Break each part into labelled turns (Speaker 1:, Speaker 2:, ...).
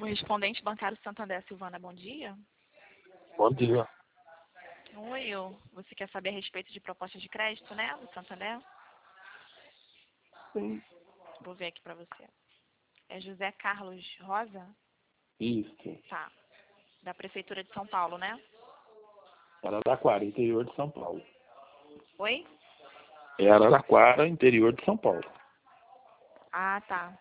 Speaker 1: Correspondente bancário Santander, Silvana, bom dia.
Speaker 2: Bom dia.
Speaker 1: Oi, você quer saber a respeito de propostas de crédito, né, do Santander?
Speaker 2: Sim.
Speaker 1: Vou ver aqui pra você. É José Carlos Rosa?
Speaker 2: Isso.
Speaker 1: Tá. Da Prefeitura de São Paulo, né?
Speaker 2: Araraquara, interior de São Paulo.
Speaker 1: Oi?
Speaker 2: É Araraquara, interior de São Paulo.
Speaker 1: Ah, tá.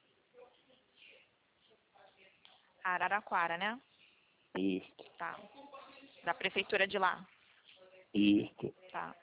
Speaker 1: Araraquara, né?
Speaker 2: Isso.
Speaker 1: Tá. Da Prefeitura de lá.
Speaker 2: Isso.
Speaker 1: Tá.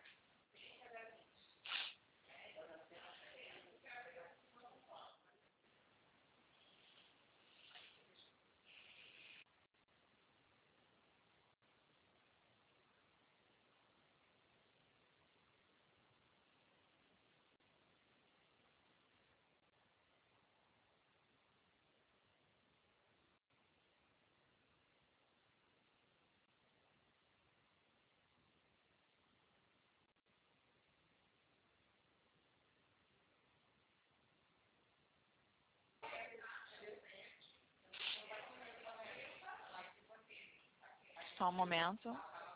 Speaker 1: Só um momento.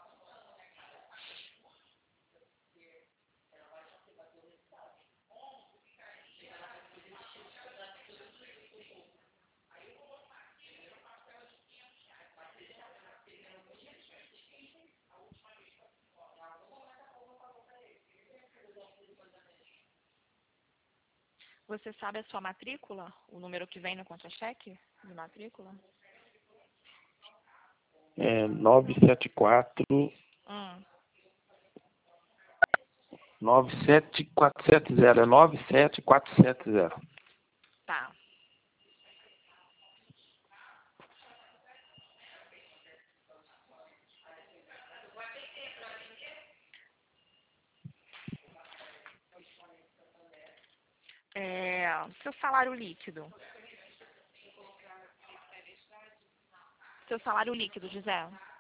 Speaker 1: Você sabe a sua matrícula? O número que vem no contra-cheque de matrícula?
Speaker 2: É 974
Speaker 1: Hum.
Speaker 2: 97470. É 97470.
Speaker 1: Tá. Seu salário líquido. Seu salário líquido, José.